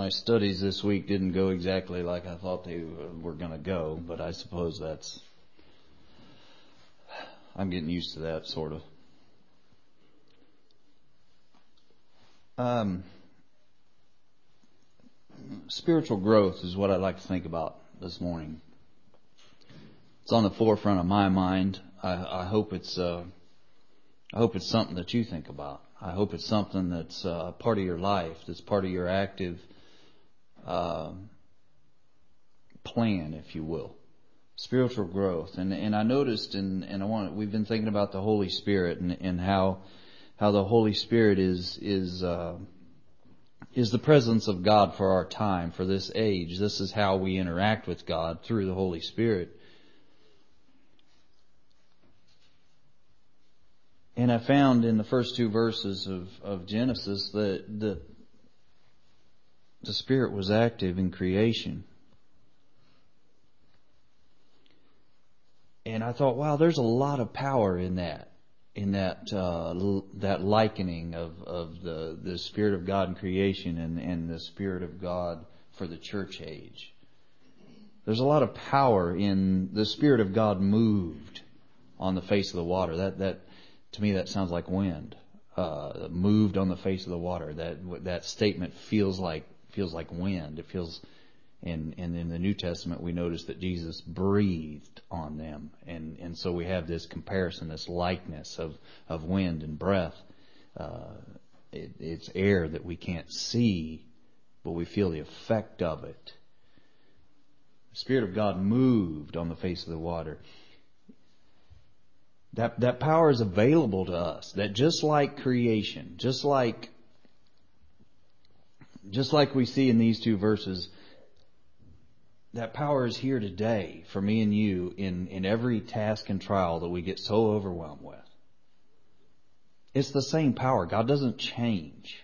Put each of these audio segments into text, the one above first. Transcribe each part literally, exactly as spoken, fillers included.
my studies this week didn't go exactly like I thought they were going to go, but I suppose that's, I'm getting used to that, sort of. Um, spiritual growth is what I'd like to think about this morning. It's on the forefront of my mind. I, I hope it's, uh, I hope it's something that you think about. I hope it's something that's uh, part of your life, that's part of your active uh, plan, if you will. Spiritual growth. And and I noticed, and, and I want we've been thinking about the Holy Spirit and, and how how the Holy Spirit is is uh, is the presence of God for our time, for this age. This is how we interact with God, through the Holy Spirit. And I found in the first two verses of, of Genesis that the, the Spirit was active in creation. And I thought, wow, there's a lot of power in that, in that uh, that likening of, of the, the Spirit of God in creation and, and the Spirit of God for the church age. There's a lot of power in the Spirit of God moved on the face of the water. That that. To me, that sounds like wind. Uh, moved on the face of the water. That that statement feels like feels like wind. It feels, and and in the New Testament we notice that Jesus breathed on them, and and so we have this comparison, this likeness of of wind and breath. Uh, it, it's air that we can't see, but we feel the effect of it. The Spirit of God moved on the face of the water. That that power is available to us. That just like creation, just like just like we see in these two verses, that power is here today for me and you in, in every task and trial that we get so overwhelmed with. It's the same power. God doesn't change.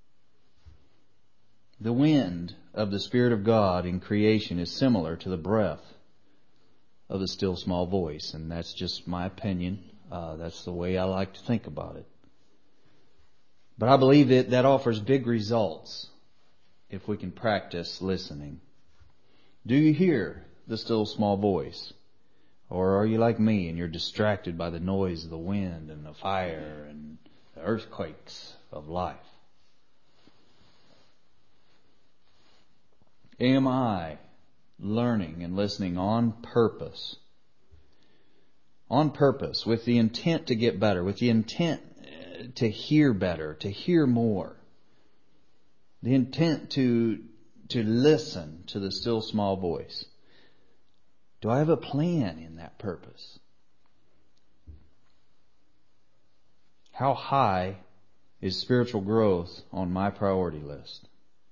The wind of the Spirit of God in creation is similar to the breath of the still small voice, and that's just my opinion. Uh, that's the way I like to think about it. But I believe that that offers big results if we can practice listening. Do you hear the still small voice? Or are you like me and you're distracted by the noise of the wind and the fire and the earthquakes of life? Am I learning and listening on purpose? On purpose, with the intent to get better, with the intent to hear better, to hear more. The intent to, to listen to the still small voice. Do I have a plan in that purpose? How high is spiritual growth on my priority list?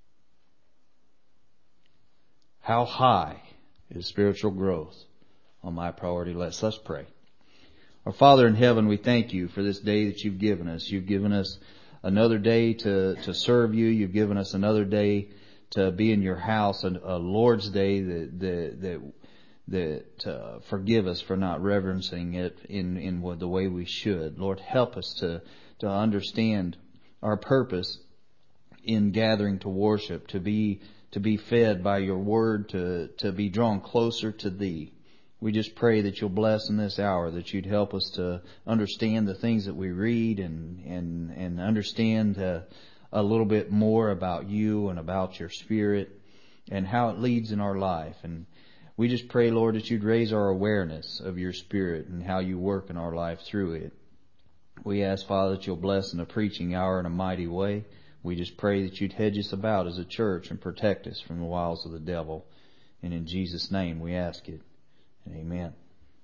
How high is spiritual growth on my priority list? Let's pray. Our Father in heaven, we thank you for this day that you've given us. You've given us another day to, to serve you. You've given us another day to be in your house, a, a Lord's Day that that that, that uh, forgive us for not reverencing it in, in the way we should. Lord, help us to, to understand our purpose in gathering to worship, to be to be fed by your word, to, to be drawn closer to thee. We just pray that you'll bless in this hour, that you'd help us to understand the things that we read and, and, and understand uh, a little bit more about you and about your Spirit and how it leads in our life. And we just pray, Lord, that you'd raise our awareness of your Spirit and how you work in our life through it. We ask, Father, that you'll bless in the preaching hour in a mighty way. We just pray that you'd hedge us about as a church and protect us from the wiles of the devil. And in Jesus' name we ask it. Amen.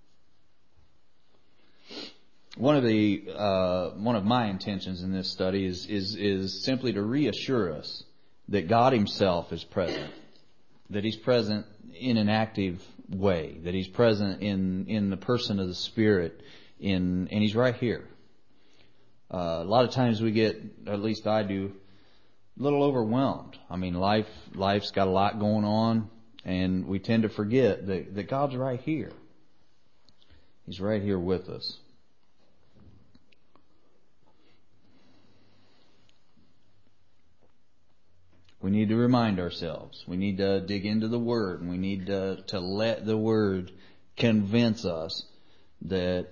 One of the uh, one of my intentions in this study is is is simply to reassure us that God Himself is present, that He's present in an active way, that He's present in in the person of the Spirit, in and He's right here. Uh, a lot of times we get, or at least I do, a little overwhelmed. I mean, life, life's got a lot going on, and we tend to forget that, that God's right here. He's right here with us. We need to remind ourselves. We need to dig into the Word, and we need to, to let the Word convince us that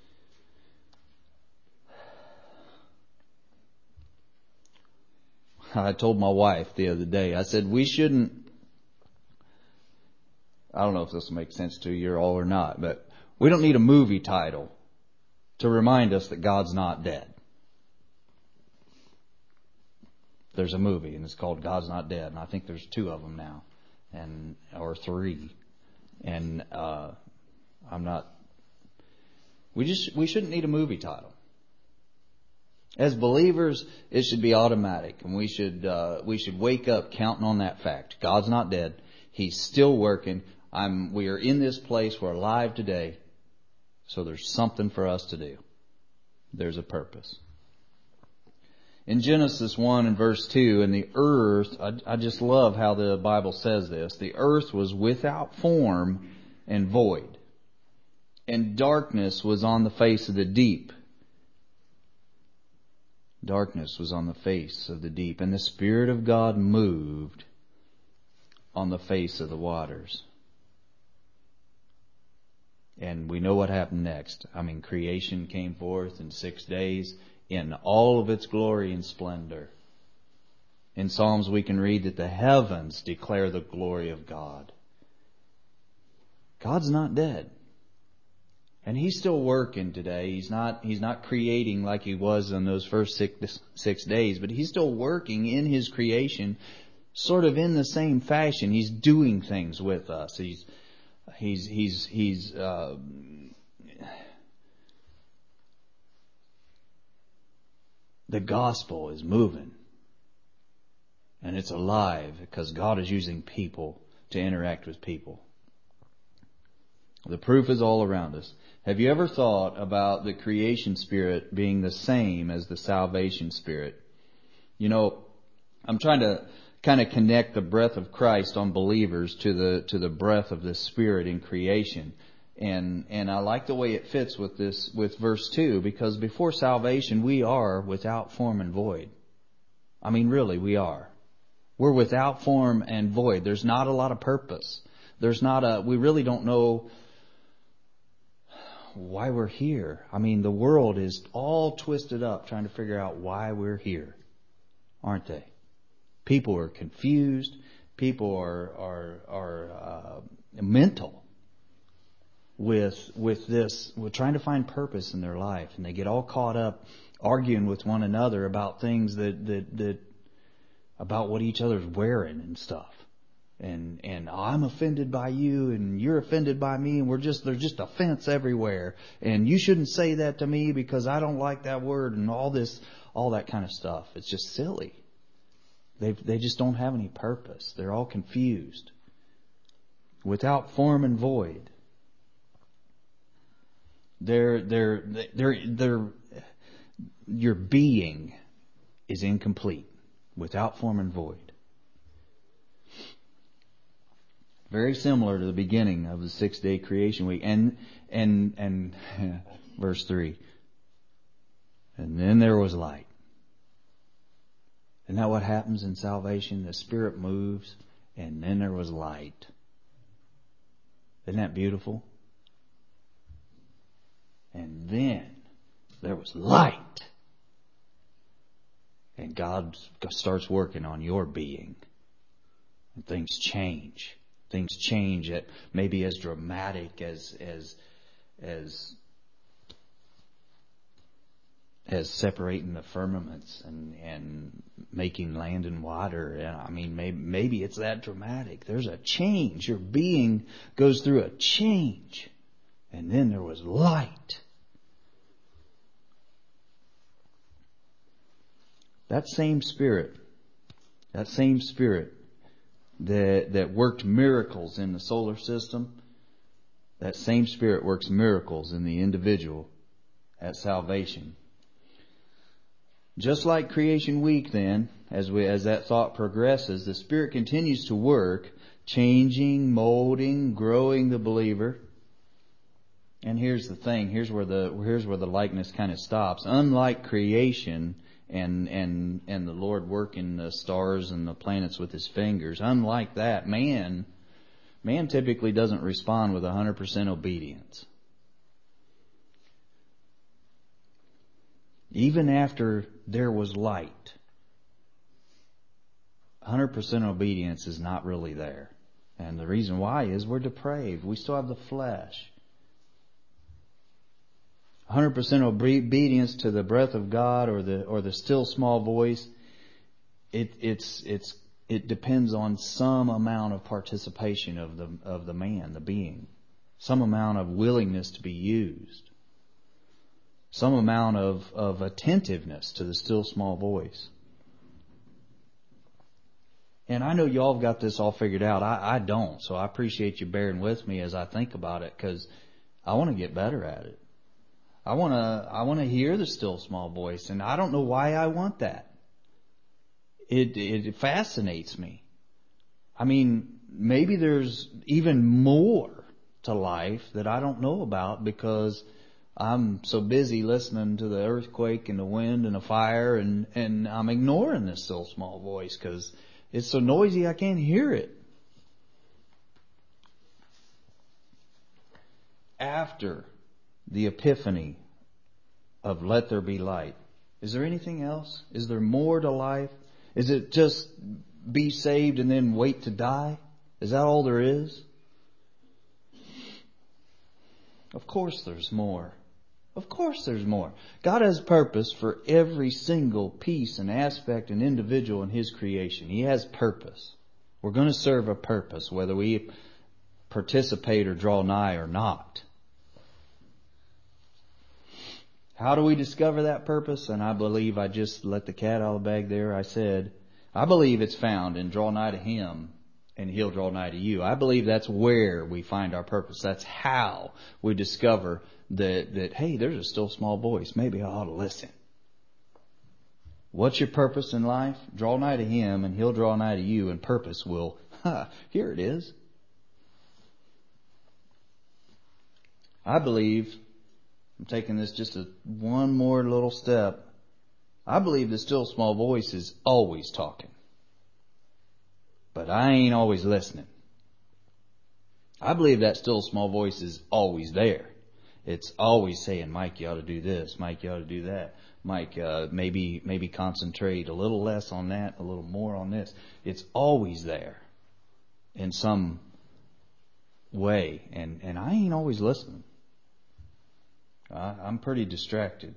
I told my wife the other day, I said, we shouldn't, I don't know if this will make sense to you all or not, but we don't need a movie title to remind us that God's not dead. There's a movie, and it's called God's Not Dead, and I think there's two of them now, and or three. And uh, I'm not. We just we shouldn't need a movie title. As believers, it should be automatic, and we should uh, we should wake up counting on that fact. God's not dead; He's still working. I'm. We are in this place. We're alive today, so there's something for us to do. There's a purpose. In Genesis one and verse two, and the earth, I, I just love how the Bible says this. The earth was without form and void, and darkness was on the face of the deep. Darkness was on the face of the deep, and the Spirit of God moved on the face of the waters. And we know what happened next. I mean, creation came forth in six days in all of its glory and splendor. In Psalms we can read that the heavens declare the glory of God. God's not dead. And He's still working today. He's not, He's not creating like He was in those first six, six days, but He's still working in His creation sort of in the same fashion. He's doing things with us. He's, he's, he's, he's, uh, the gospel is moving. And it's alive because God is using people to interact with people. The proof is all around us. Have you ever thought about the creation spirit being the same as the salvation spirit? You know, I'm trying to kind of connect the breath of Christ on believers to the to the breath of the Spirit in creation. And and I like the way it fits with this with verse two, because before salvation we are without form and void. I mean, really, we are. We're without form and void. There's not a lot of purpose. There's not a, we really don't know why we're here. I mean, the world is all twisted up trying to figure out why we're here, aren't they? People are confused. People are are are uh, mental with with this, with trying to find purpose in their life, and they get all caught up arguing with one another about things that that that about what each other's wearing and stuff. And and I'm offended by you, and you're offended by me, and we're just there's just offense everywhere. And you shouldn't say that to me because I don't like that word, and all this, all that kind of stuff. It's just silly. They they just don't have any purpose. They're all confused, without form and void. They're they're they're they're your being is incomplete, without form and void. Very similar to the beginning of the sixth day creation week. And, and, and, verse three. And then there was light. Isn't that what happens in salvation? The Spirit moves, and then there was light. Isn't that beautiful? And then there was light. And God starts working on your being. And things change. Things change at maybe as dramatic as as as as separating the firmaments and and making land and water. And I mean, maybe maybe it's that dramatic. There's a change. Your being goes through a change, and then there was light. That same Spirit, that same Spirit. That, that worked miracles in the solar system, that same Spirit works miracles in the individual at salvation. Just like creation week then, as we as that thought progresses, the Spirit continues to work, changing, molding, growing the believer. And here's the thing, here's where the here's where the likeness kind of stops. Unlike creation and and and the Lord working the stars and the planets with His fingers. Unlike that, man, man typically doesn't respond with one hundred percent obedience. Even after there was light, one hundred percent obedience is not really there. And the reason why is we're depraved. We still have the flesh. one hundred percent obedience to the breath of God or the or the still small voice, it it's it's it depends on some amount of participation of the of the man, the being. Some amount of willingness to be used. Some amount of, of attentiveness to the still small voice. And I know y'all have got this all figured out. I, I don't. So I appreciate you bearing with me as I think about it, because I want to get better at it. I want to I want to hear the still small voice, and I don't know why I want that. It it fascinates me. I mean, maybe there's even more to life that I don't know about because I'm so busy listening to the earthquake and the wind and the fire, and, and I'm ignoring this still small voice because it's so noisy I can't hear it. After the epiphany of let there be light, is there anything else? Is there more to life? Is it just be saved and then wait to die? Is that all there is? Of course there's more. Of course there's more. God has purpose for every single piece and aspect and individual in His creation. He has purpose. We're going to serve a purpose, whether we participate or draw nigh or not. How do we discover that purpose? And I believe I just let the cat out of the bag there. I said, I believe it's found in draw nigh to Him and He'll draw nigh to you. I believe that's where we find our purpose. That's how we discover that, that hey, there's a still small voice. Maybe I ought to listen. What's your purpose in life? Draw nigh to Him and He'll draw nigh to you, and purpose will, ha, here it is. I believe, I'm taking this just a one more little step. I believe the still small voice is always talking. But I ain't always listening. I believe that still small voice is always there. It's always saying, Mike, you ought to do this. Mike, you ought to do that. Mike, uh, maybe maybe concentrate a little less on that, a little more on this. It's always there in some way. And, and I ain't always listening. I, I'm pretty distracted.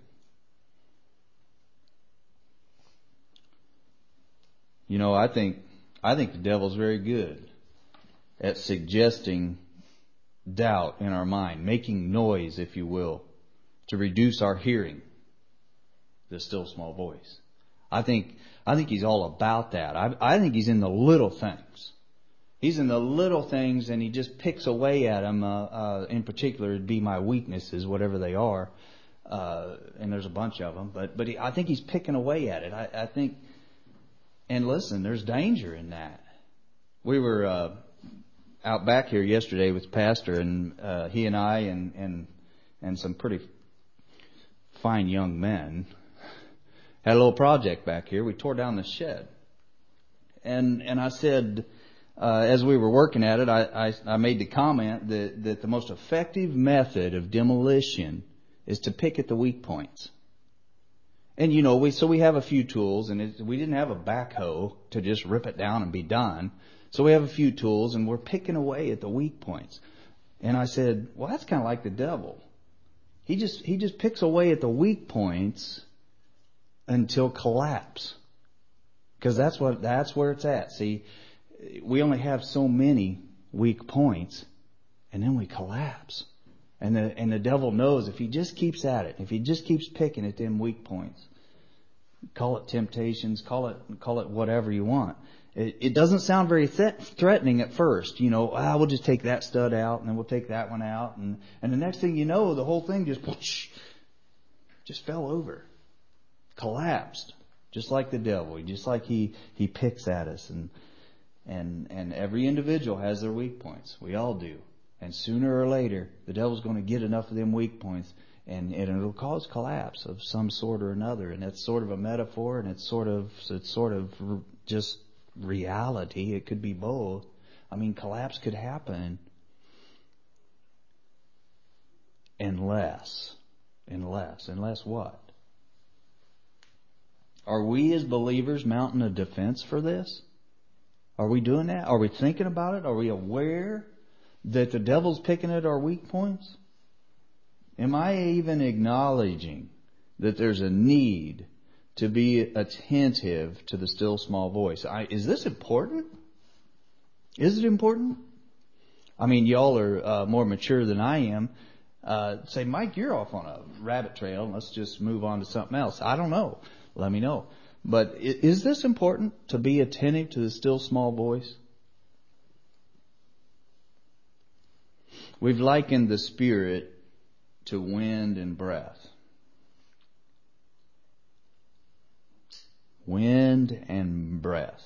You know, I think I think the devil's very good at suggesting doubt in our mind, making noise, if you will, to reduce our hearing the still small voice. I think I think he's all about that. I, I think he's in the little things. He's in the little things, and he just picks away at them. Uh, uh, in particular, it'd be my weaknesses, whatever they are, uh, and there's a bunch of them. But but he, I think he's picking away at it. I, I think. And listen, there's danger in that. We were uh, out back here yesterday with Pastor, and uh, he and I and, and and some pretty fine young men had a little project back here. We tore down the shed. And and I said, uh, as we were working at it, I, I, I made the comment that, that the most effective method of demolition is to pick at the weak points. And, you know, we so we have a few tools, and it, we didn't have a backhoe to just rip it down and be done. So we have a few tools, and we're picking away at the weak points. And I said, well, that's kind of like the devil. He just he just picks away at the weak points until collapse. Because that's what that's where it's at. See, we only have so many weak points, and then we collapse. And the and the devil knows if he just keeps at it, if he just keeps picking at them weak points, call it temptations, call it call it whatever you want. It, it doesn't sound very th- threatening at first. You know, ah, we'll just take that stud out, and then we'll take that one out, and and the next thing you know, the whole thing just whoosh, just fell over, collapsed, just like the devil, just like he he picks at us, and and and every individual has their weak points. We all do. And sooner or later, the devil's going to get enough of them weak points, and, and it'll cause collapse of some sort or another. And it's sort of a metaphor, and it's sort of it's sort of just reality. It could be both. I mean, collapse could happen unless, unless, unless what? Are we as believers mounting a defense for this? Are we doing that? Are we thinking about it? Are we aware that the devil's picking at our weak points? Am I even acknowledging that there's a need to be attentive to the still small voice? I, is this important? Is it important? I mean, y'all are uh, more mature than I am. Uh, say, Mike, you're off on a rabbit trail. Let's just move on to something else. I don't know. Let me know. But is this important, to be attentive to the still small voice? We've likened the Spirit to wind and breath. Wind and breath.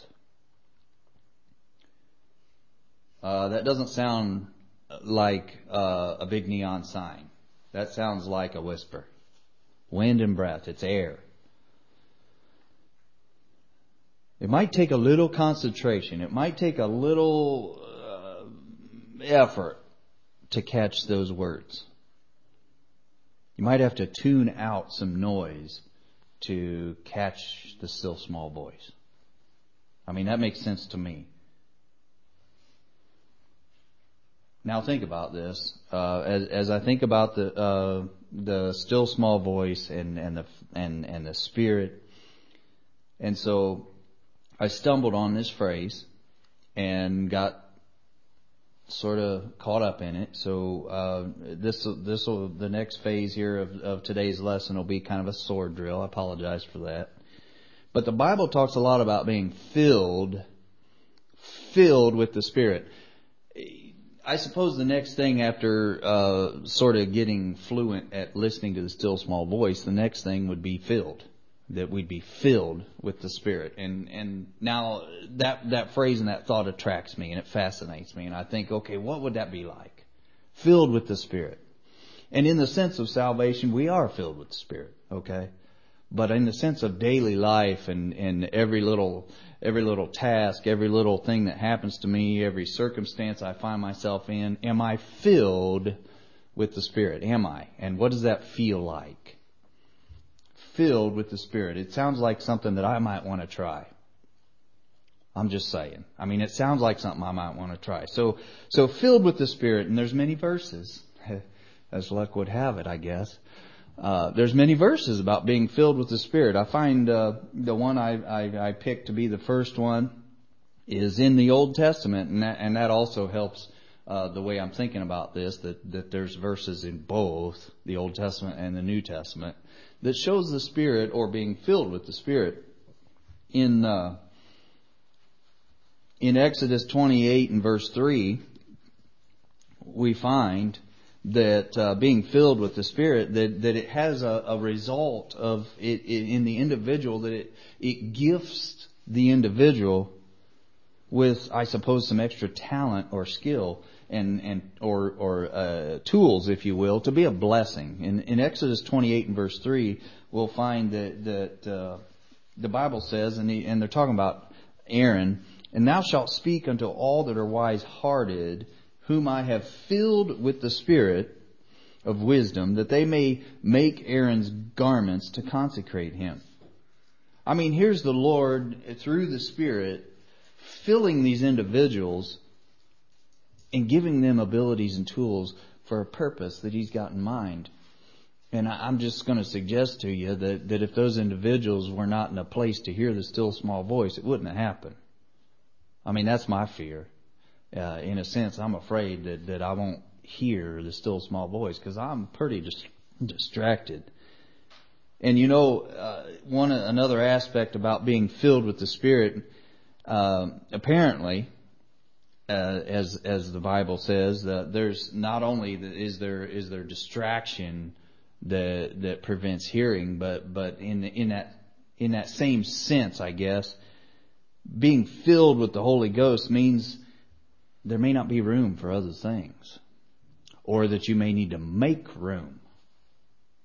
Uh, that doesn't sound like uh, a big neon sign. That sounds like a whisper. Wind and breath. It's air. It might take a little concentration. It might take a little uh, effort to catch those words. You might have to tune out some noise to catch the still small voice. I mean, that makes sense to me. Now think about this. Uh, as, as I think about the uh, the still small voice and and the and and the Spirit, and so I stumbled on this phrase and got sort of caught up in it. So uh, this this will the next phase here of, of today's lesson will be kind of a sword drill. I apologize for that. But the Bible talks a lot about being filled, filled with the Spirit. I suppose the next thing after uh, sort of getting fluent at listening to the still small voice, the next thing would be filled. That we'd be filled with the Spirit. And and now that that phrase and that thought attracts me and it fascinates me. And I think, okay, what would that be like? Filled with the Spirit. And in the sense of salvation, we are filled with the Spirit, okay? But in the sense of daily life and, and every little every little task, every little thing that happens to me, every circumstance I find myself in, am I filled with the Spirit? Am I? And what does that feel like? Filled with the Spirit. It sounds like something that I might want to try. I'm just saying. I mean, it sounds like something I might want to try. So, so filled with the Spirit, and there's many verses, as luck would have it, I guess. Uh, there's many verses about being filled with the Spirit. I find uh, the one I, I, I picked to be the first one is in the Old Testament, and that, and that also helps uh, the way I'm thinking about this. That that there's verses in both the Old Testament and the New Testament that shows the Spirit or being filled with the Spirit. In uh, in Exodus twenty-eight and verse three, we find that uh, being filled with the Spirit, that, that it has a, a result of it, it in the individual, that it it gifts the individual with, I suppose, some extra talent or skill and and or or uh, tools, if you will, to be a blessing. In in Exodus twenty-eight and verse three, we'll find that that uh, the Bible says, and he, and they're talking about Aaron, and thou shalt speak unto all that are wise-hearted, whom I have filled with the Spirit of wisdom, that they may make Aaron's garments to consecrate him. I mean, here's the Lord through the Spirit filling these individuals and giving them abilities and tools for a purpose that He's got in mind. And I'm just going to suggest to you that, that if those individuals were not in a place to hear the still small voice, it wouldn't have happened. I mean, that's my fear. Uh, in a sense, I'm afraid that, that I won't hear the still small voice because I'm pretty dis- distracted. And you know, uh, one another aspect about being filled with the Spirit, uh, apparently, uh, as as the Bible says, uh, there's not only the, is there is there distraction that that prevents hearing, but but in in that in that same sense, I guess, being filled with the Holy Ghost means there may not be room for other things, or that you may need to make room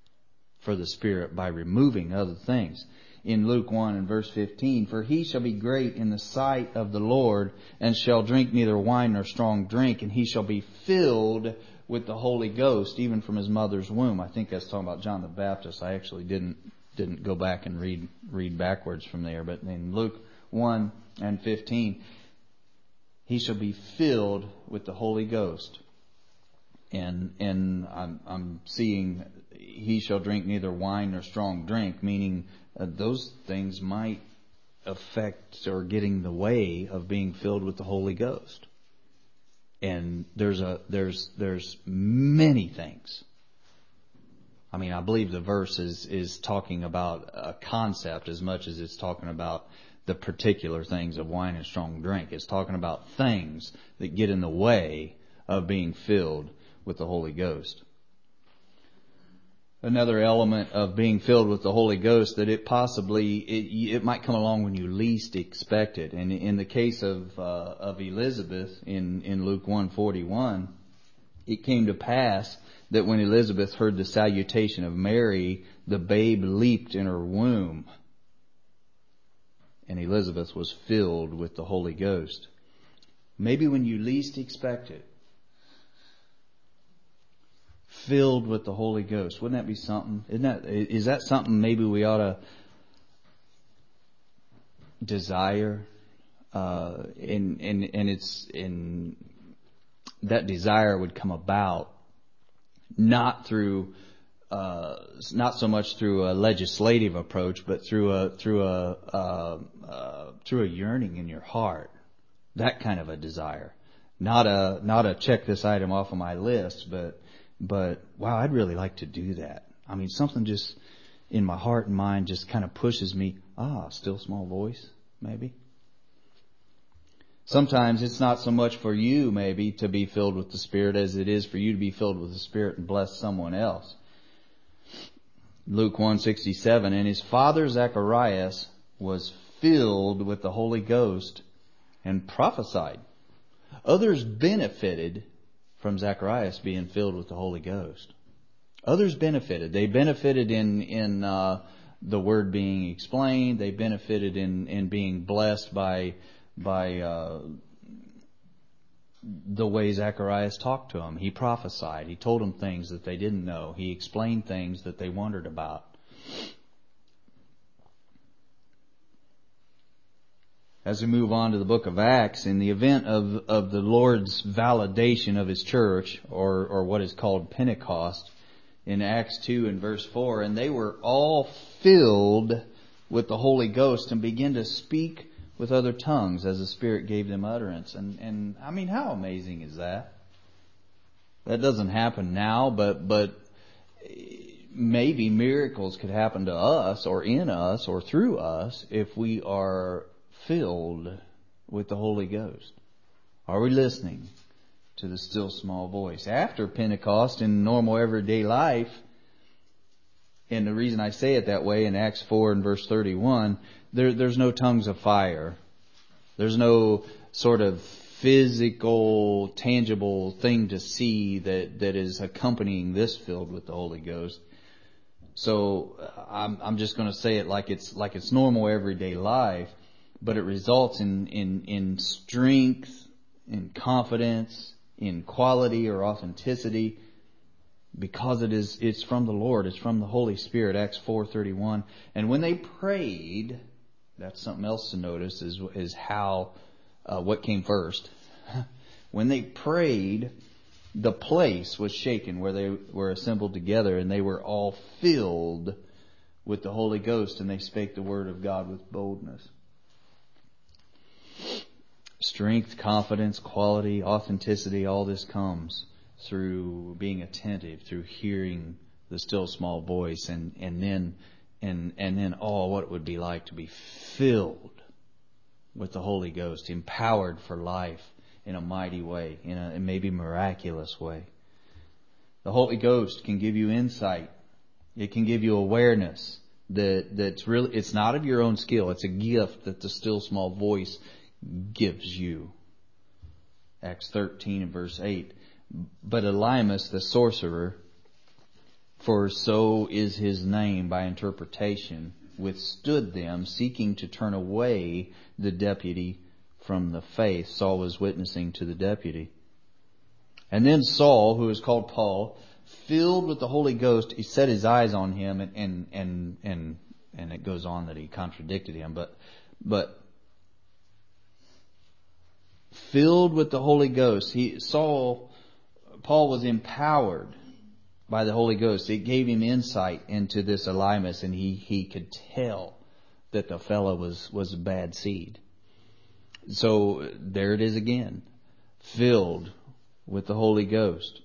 for the Spirit by removing other things. In Luke one and verse fifteen, for he shall be great in the sight of the Lord, and shall drink neither wine nor strong drink, and he shall be filled with the Holy Ghost, even from his mother's womb. I think that's talking about John the Baptist. I actually didn't didn't go back and read read backwards from there, but in Luke one and fifteen, he shall be filled with the Holy Ghost. And and I'm, I'm seeing he shall drink neither wine nor strong drink, meaning uh, those things might affect or get in the way of being filled with the Holy Ghost. And there's a there's there's many things. I mean, I believe the verse is is talking about a concept as much as it's talking about the particular things of wine and strong drink. It's talking about things that get in the way of being filled with the Holy Ghost. Another element of being filled with the Holy Ghost, that it possibly, it, it might come along when you least expect it. And in the case of, uh, of Elizabeth in, in Luke one forty-one, it came to pass that when Elizabeth heard the salutation of Mary, the babe leaped in her womb. And Elizabeth was filled with the Holy Ghost. Maybe when you least expect it. Filled with the Holy Ghost. Wouldn't that be something? Isn't that, is that something maybe we ought to desire? Uh, and, and, and it's, in that desire would come about not through, uh, not so much through a legislative approach, but through a, through a, uh, uh, through a yearning in your heart. That kind of a desire. Not a, not a check this item off of my list, but, But, wow, I'd really like to do that. I mean, something just in my heart and mind just kind of pushes me, ah, still small voice, maybe. Sometimes it's not so much for you, maybe, to be filled with the Spirit as it is for you to be filled with the Spirit and bless someone else. Luke one sixty-seven, and his father Zacharias was filled with the Holy Ghost and prophesied. Others benefited from Zacharias being filled with the Holy Ghost. Others benefited. They benefited in in uh, the Word being explained. They benefited in, in being blessed by by uh, the way Zacharias talked to them. He prophesied. He told them things that they didn't know. He explained things that they wondered about. As we move on to the book of Acts, in the event of, of the Lord's validation of His church, or, or what is called Pentecost, in Acts two and verse four, and they were all filled with the Holy Ghost and began to speak with other tongues as the Spirit gave them utterance. And, and I mean, how amazing is that? That doesn't happen now, but, but maybe miracles could happen to us or in us or through us if we are filled with the Holy Ghost. Are we listening to the still small voice? After Pentecost, in normal everyday life, and the reason I say it that way in Acts four and verse thirty-one, there, there's no tongues of fire. There's no sort of physical, tangible thing to see that, that is accompanying this filled with the Holy Ghost. So I'm, I'm just going to say it like it's like it's normal everyday life. But it results in, in, in strength, in confidence, in quality or authenticity, because it is, it's from the Lord, it's from the Holy Spirit, Acts four thirty-one. And when they prayed, that's something else to notice, is, is how, uh, what came first. When they prayed, the place was shaken where they were assembled together, and they were all filled with the Holy Ghost, and they spake the word of God with boldness. Strength, confidence, quality, authenticity, all this comes through being attentive, through hearing the still small voice, and, and then and and then oh, what it would be like to be filled with the Holy Ghost, empowered for life in a mighty way, in a maybe miraculous way. The Holy Ghost can give you insight. It can give you awareness that that's really, it's not of your own skill. It's a gift that the still small voice gives you. Acts thirteen and verse eight. But Elymas the sorcerer for so is his name by interpretation, withstood them, seeking to turn away the deputy from the faith. Saul was witnessing to the deputy. And then Saul, who is called Paul, filled with the Holy Ghost, he set his eyes on him, and and and and, and it goes on that he contradicted him, but but filled with the Holy Ghost, he Saul Paul was empowered by the Holy Ghost. It gave him insight into this Elymas, and he he could tell that the fellow was was bad seed. So there it is again, filled with the Holy Ghost.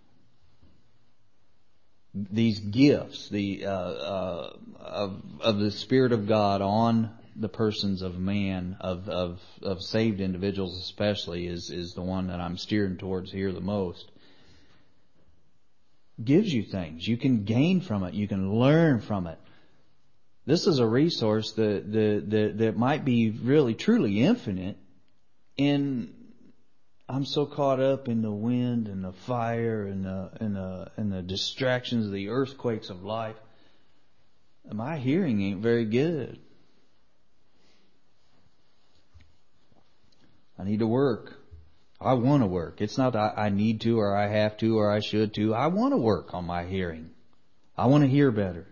These gifts, the uh, uh, of of the Spirit of God on the persons of man, of of of saved individuals especially, is is the one that I'm steering towards here the most. Gives you things. You can gain from it. You can learn from it. This is a resource that that that, that might be really truly infinite. In I'm so caught up in the wind and the fire and the and the and the distractions, the earthquakes of life. My hearing ain't very good. I need to work. I want to work. It's not I, I need to or I have to or I should to. I want to work on my hearing. I want to hear better.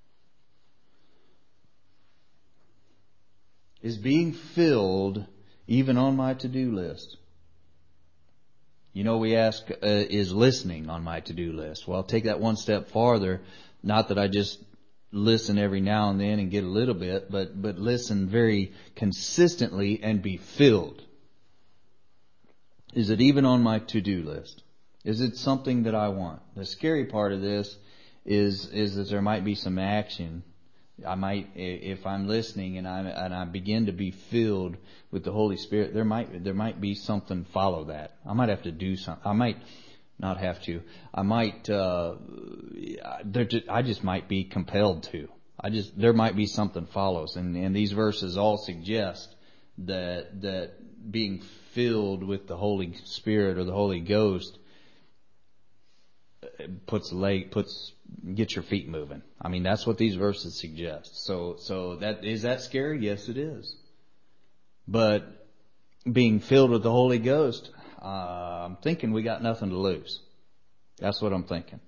Is being filled even on my to-do list? You know, we ask, uh, is listening on my to-do list? Well, I'll take that one step farther. Not that I just listen every now and then and get a little bit, but, but listen very consistently and be filled. Is it even on my to-do list? Is it something that I want? The scary part of this is, is that there might be some action. I might, if I'm listening and I and I begin to be filled with the Holy Spirit, there might there might be something follow that. I might have to do something. I might not have to. I might. Uh, just, I just might be compelled to. I just there might be something follows, and and these verses all suggest that that being filled with the Holy Spirit or the Holy Ghost puts the leg puts. Get your feet moving. I mean, that's what these verses suggest. So, so that, is that scary? Yes, it is. But being filled with the Holy Ghost, uh, I'm thinking we got nothing to lose. That's what I'm thinking.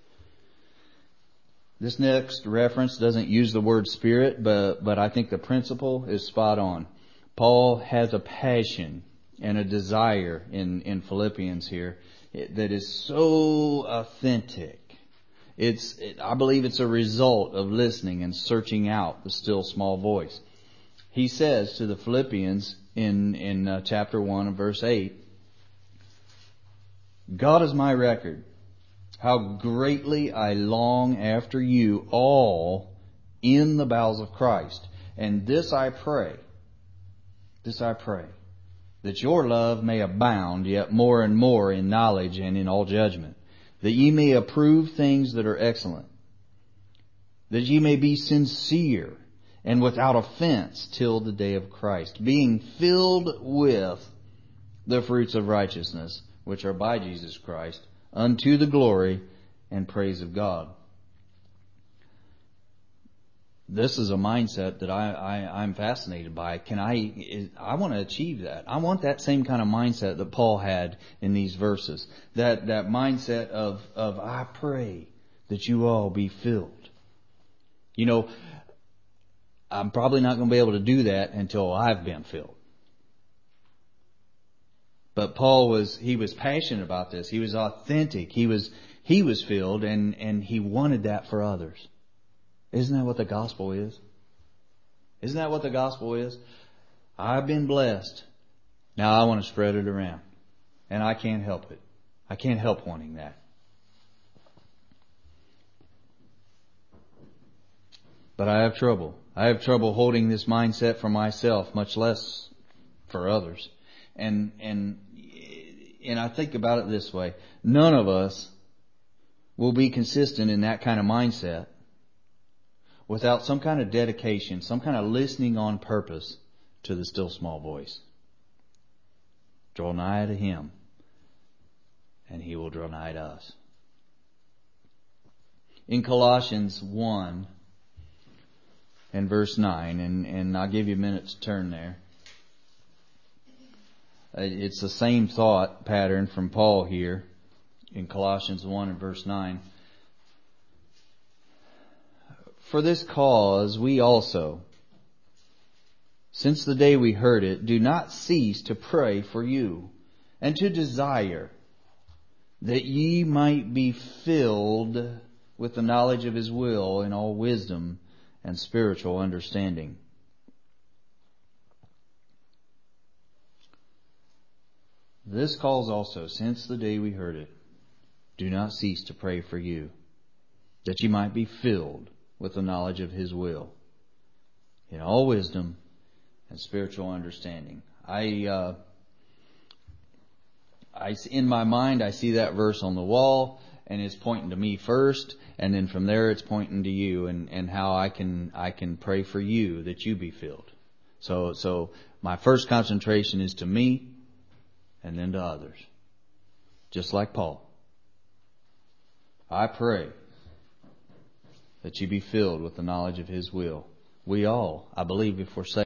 This next reference doesn't use the word spirit, but, but I think the principle is spot on. Paul has a passion and a desire in, in Philippians here that is so authentic. It's, it, I believe it's a result of listening and searching out the still small voice. He says to the Philippians in, in uh, chapter one and verse eight, God is my record, how greatly I long after you all in the bowels of Christ. And this I pray, this I pray, that your love may abound yet more and more in knowledge and in all judgment, that ye may approve things that are excellent, that ye may be sincere and without offense till the day of Christ, being filled with the fruits of righteousness, which are by Jesus Christ, unto the glory and praise of God. This is a mindset that I, I, I'm fascinated by. Can I, I want to achieve that. I want that same kind of mindset that Paul had in these verses. That, that mindset of, of, I pray that you all be filled. You know, I'm probably not going to be able to do that until I've been filled. But Paul was, he was passionate about this. He was authentic. He was, he was filled and, and he wanted that for others. Isn't that what the gospel is? Isn't that what the gospel is? I've been blessed. Now I want to spread it around. And I can't help it. I can't help wanting that. But I have trouble. I have trouble holding this mindset for myself, much less for others. And, and, and I think about it this way. None of us will be consistent in that kind of mindset without some kind of dedication, some kind of listening on purpose to the still small voice. Draw nigh to Him, and He will draw nigh to us. in Colossians one and verse nine, and, and I'll give you a minute to turn there. It's the same thought pattern from Paul here in Colossians one and verse nine. For this cause we also, since the day we heard it, do not cease to pray for you and to desire that ye might be filled with the knowledge of His will in all wisdom and spiritual understanding. This cause also, since the day we heard it, do not cease to pray for you, that ye might be filled with the knowledge of His will in all wisdom and spiritual understanding. I, uh, I, in my mind, I see that verse on the wall, and it's pointing to me first, and then from there it's pointing to you, and, and how I can I can pray for you that you be filled. So so my first concentration is to me, and then to others, just like Paul. I pray that you be filled with the knowledge of His will. We all, I believe, if we're saved,